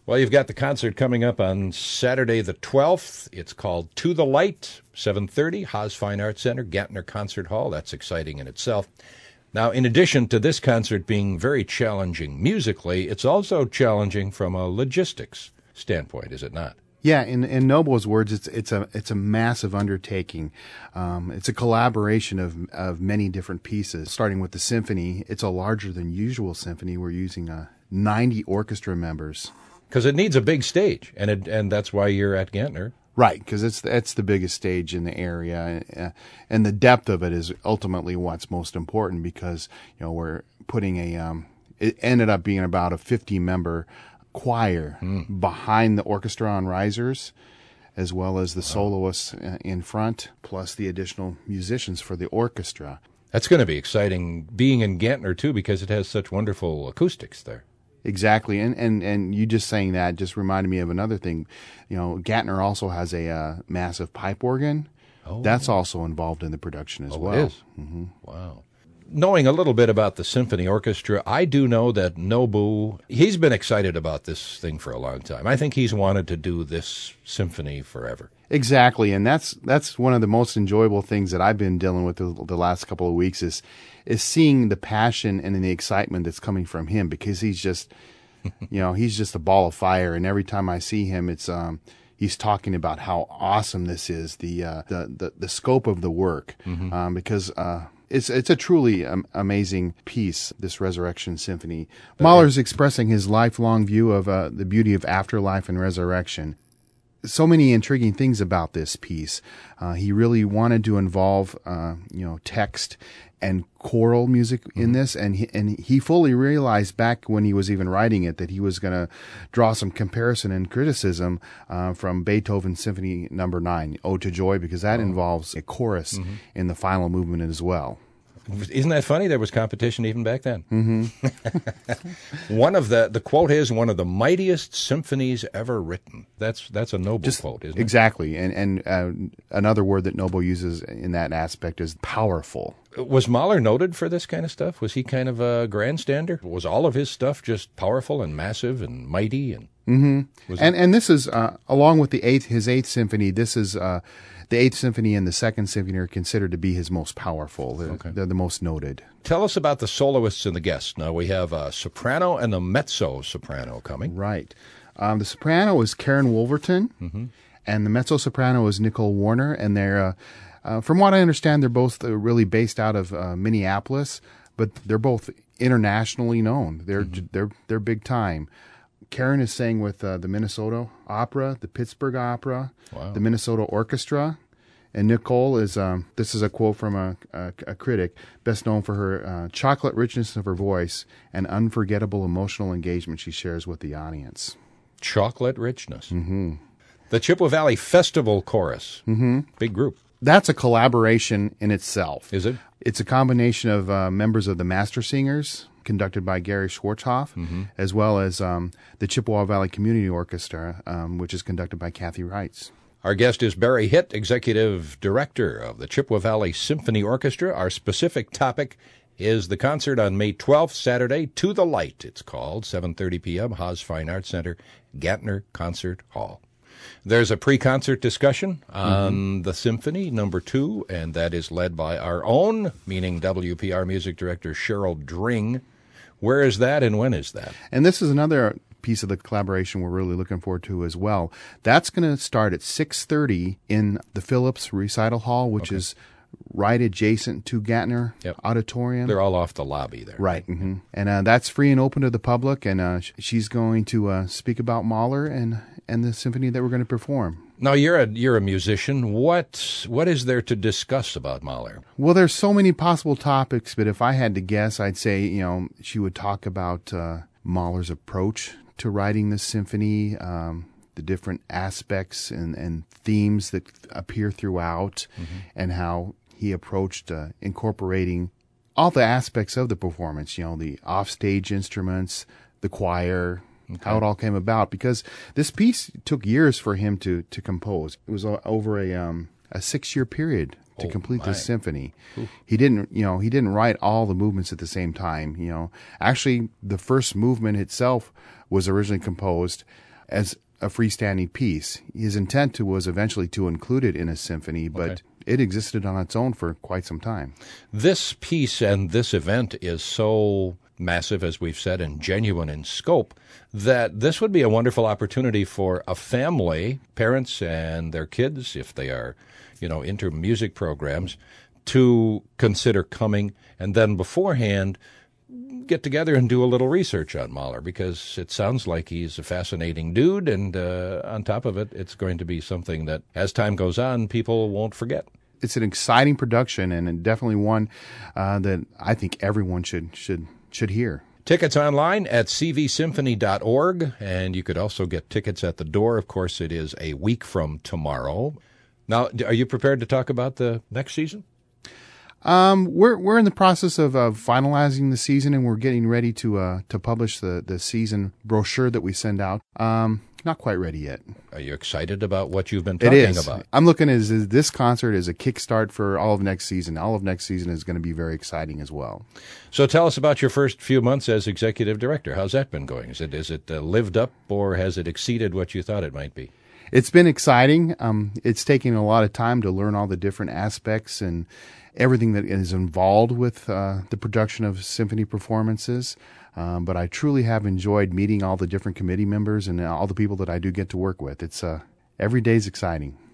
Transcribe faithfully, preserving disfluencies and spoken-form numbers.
Well, you've got the concert coming up on Saturday the twelfth. It's called To the Light, seven thirty, Haas Fine Arts Center, Gantner Concert Hall. That's exciting in itself. Now, in addition to this concert being very challenging musically, it's also challenging from a logistics standpoint, is it not? Yeah, in in Noble's words, it's it's a it's a massive undertaking. Um, it's a collaboration of of many different pieces. Starting with the symphony, it's a larger than usual symphony. We're using uh, ninety orchestra members because it needs a big stage, and it, and that's why you're at Gantner. Right, because it's it's the biggest stage in the area, uh, and the depth of it is ultimately what's most important. Because you know we're putting a um, it ended up being about a fifty member choir mm. behind the orchestra on risers, as well as the wow. soloists in front, plus the additional musicians for the orchestra. That's going to be exciting being in Gantner, too, because it has such wonderful acoustics there. Exactly, and, and and you just saying that just reminded me of another thing. You know, Gantner also has a uh, massive pipe organ. Oh. That's also involved in the production as oh, well. It is? Mm-hmm. Wow. Knowing a little bit about the symphony orchestra, I do know that Nobu, he's been excited about this thing for a long time. I think he's wanted to do this symphony forever. Exactly, and that's that's one of the most enjoyable things that I've been dealing with the, the last couple of weeks is is seeing the passion and the excitement that's coming from him, because he's just, you know, he's just a ball of fire, and every time I see him, it's um he's talking about how awesome this is, the uh, the, the the scope of the work, mm-hmm. um, because. Uh, It's it's a truly um, amazing piece, this Resurrection Symphony. Mahler's expressing his lifelong view of uh, the beauty of afterlife and resurrection. So many intriguing things about this piece. Uh, he really wanted to involve, uh, you know, text and choral music in mm-hmm. this, and he, and he fully realized back when he was even writing it that he was going to draw some comparison and criticism uh, from Beethoven's Symphony Number Nine, Ode to Joy, because that oh. involves a chorus mm-hmm. in the final movement as well. Isn't that funny? There was competition even back then. Mm-hmm. One of the the quote is one of the mightiest symphonies ever written. That's that's a Noble Just, quote, isn't exactly. it? Exactly, and and uh, another word that Noble uses in that aspect is powerful. Was Mahler noted for this kind of stuff? Was he kind of a grandstander? Was all of his stuff just powerful and massive and mighty? And mm-hmm. and and this is uh, along with the eighth his eighth symphony. This is. Uh, The Eighth Symphony and the Second Symphony are considered to be his most powerful. They're, okay. they're the most noted. Tell us about the soloists and the guests. Now, we have a soprano and a mezzo-soprano coming. Right. Um, the soprano is Karen Wolverton, mm-hmm. and the mezzo-soprano is Nicole Warner. And they're, uh, uh, from what I understand, they're both uh, really based out of uh, Minneapolis, but they're both internationally known. They're mm-hmm. they're they're big time. Karen is sang with uh, the Minnesota Opera, the Pittsburgh Opera, wow. the Minnesota Orchestra, and Nicole is, um, this is a quote from a, a, a critic, best known for her uh, chocolate richness of her voice and unforgettable emotional engagement she shares with the audience. Chocolate richness. Mm-hmm. The Chippewa Valley Festival Chorus. Mm-hmm. Big group. That's a collaboration in itself. Is it? It's a combination of uh, members of the Master Singers, conducted by Gary Schwartzhoff, mm-hmm. as well as um, the Chippewa Valley Community Orchestra, um, which is conducted by Kathy Reitz. Our guest is Barry Hitt, Executive Director of the Chippewa Valley Symphony Orchestra. Our specific topic is the concert on May twelfth, Saturday, To the Light, it's called, seven thirty p.m., Haas Fine Arts Center, Gantner Concert Hall. There's a pre-concert discussion on mm-hmm. the Symphony, number two, and that is led by our own, meaning W P R Music Director Cheryl Dring. Where is that and when is that? And this is another piece of the collaboration we're really looking forward to as well. That's going to start at six thirty in the Phillips Recital Hall, which okay. is right adjacent to Gantner yep. Auditorium. They're all off the lobby there. Right. Mm-hmm. And uh, that's free and open to the public, and uh, she's going to uh, speak about Mahler and, and the symphony that we're going to perform. Now, you're a you're a musician. What what is there to discuss about Mahler? Well, there's so many possible topics, but if I had to guess, I'd say, you know, she would talk about uh, Mahler's approach to writing this symphony, um, the different aspects and, and themes that appear throughout, mm-hmm. and how he approached uh, incorporating all the aspects of the performance, you know, the offstage instruments, the choir, okay. how it all came about. Because this piece took years for him to, to compose. It was over a um, a six-year period to oh complete my. this symphony. Ooh. He didn't, you know, he didn't write all the movements at the same time, you know. Actually, the first movement itself was originally composed as a freestanding piece. His intent to, was eventually to include it in a symphony, but Okay. it existed on its own for quite some time. This piece and this event is so massive, as we've said, and genuine in scope, that this would be a wonderful opportunity for a family, parents and their kids, if they are, you know, into music programs, to consider coming, and then beforehand get together and do a little research on Mahler, because it sounds like he's a fascinating dude, and uh, on top of it, it's going to be something that, as time goes on, people won't forget. It's an exciting production, and definitely one uh, that I think everyone should should should hear. Tickets online at c v symphony dot org, and you could also get tickets at the door. Of course, it is a week from tomorrow. Now, are you prepared to talk about the next season? Um, we're we're in the process of uh, finalizing the season, and we're getting ready to uh, to publish the, the season brochure that we send out. Um, not quite ready yet. Are you excited about what you've been It talking is. about? I'm looking at as this concert as a kickstart for all of next season. All of next season is going to be very exciting as well. So tell us about your first few months as executive director. How's that been going? Is it is it uh, lived up, or has it exceeded what you thought it might be? It's been exciting. Um, it's taken a lot of time to learn all the different aspects and everything that is involved with uh, the production of symphony performances. Um, but I truly have enjoyed meeting all the different committee members and all the people that I do get to work with. It's uh, every day's exciting.